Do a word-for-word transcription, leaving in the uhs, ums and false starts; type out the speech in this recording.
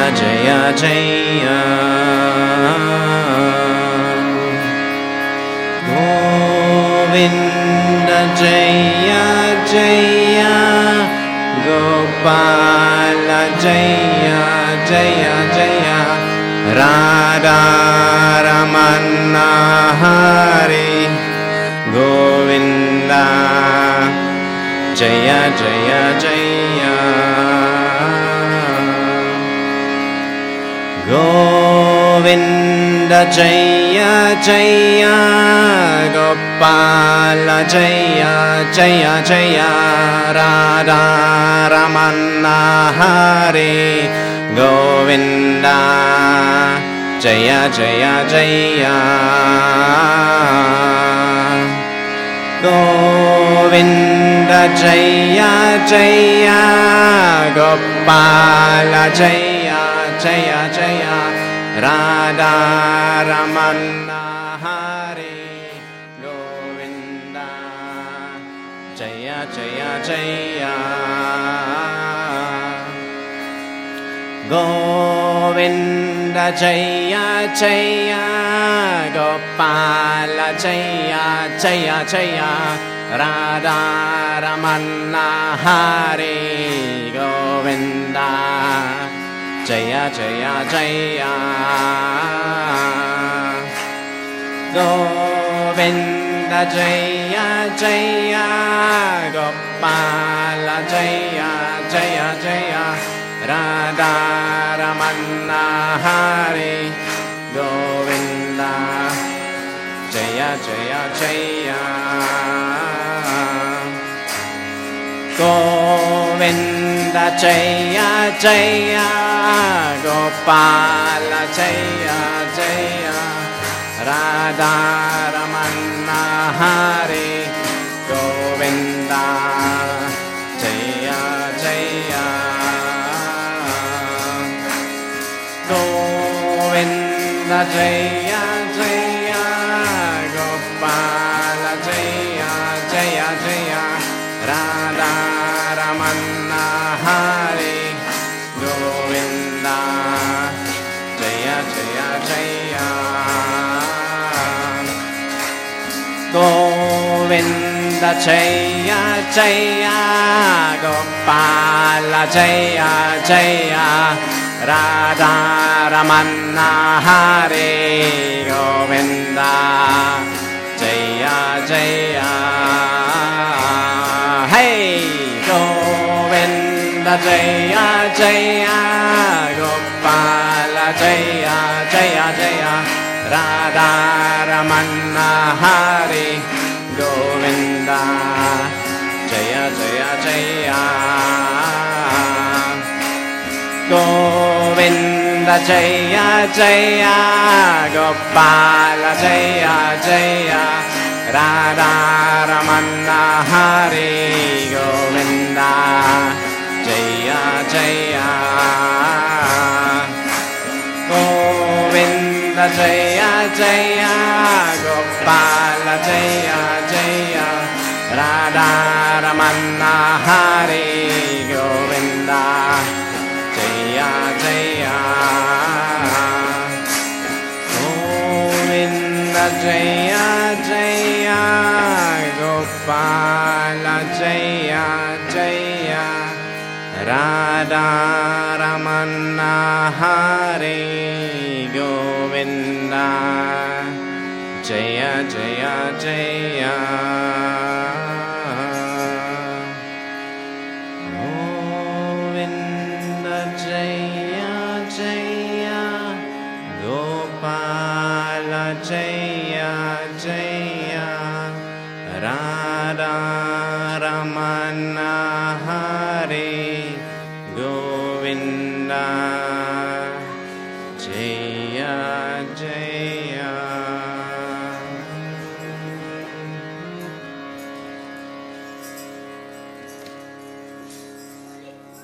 Jaya Jaya Govinda Jaya Jaya Gopala Jaya Jaya Jaya Radha Ramana Hari Govinda Jaya Jaya Jaya Govinda Jaya Jaya Gopala Jaya Jaya Jaya Radha Ramana Hari Govinda Jaya Jaya Jaya Govinda Jaya Jaya Gopala Jaya Jaya Jaya Radha Ramana Hari Govinda Jaya Jaya Jaya Govinda Jaya Jaya Gopala Jaya Jaya Jaya Radha Ramana Hari Govinda Jaya Jaya Jaya Govinda Jaya Jaya Gopala Jaya Jaya Jaya Radha Ramana Hari Govinda Jaya Jaya Jaya Govinda Jaya Jaya Gopala Jaya Jaya Radha Ramana Hari Govinda Jaya Jaya Govinda Jaya Jaya Gopala Jaya Jaya Jaya Radha Ramana Hari Govinda Jaya Jaya Jaya Govinda Jaya Jaya Gopala Jaya Jaya Radha Ramana Hari Govinda Jaya Jaya Hey Govinda Jaya Jaya Gopala Jaya Jaya Jaya Radha Ramana Hari Govinda Jaya Jaya Jaya Govinda Jaya Jaya Gopala Jaya Jaya Radha Ramana Hari Govinda Jaya Jaya Govinda Jaya Jaya Gopala Jaya Jaya Radha Ramana Hari Govinda Jaya Jaya Govinda Jaya Jaya Gopala Jaya Jaya Radha Ramana Hari Govinda Jaya Jaya Jaya Govinda Jaya Jaya Gopala Jaya Jaya Radha Ramana Hari Govinda Jaya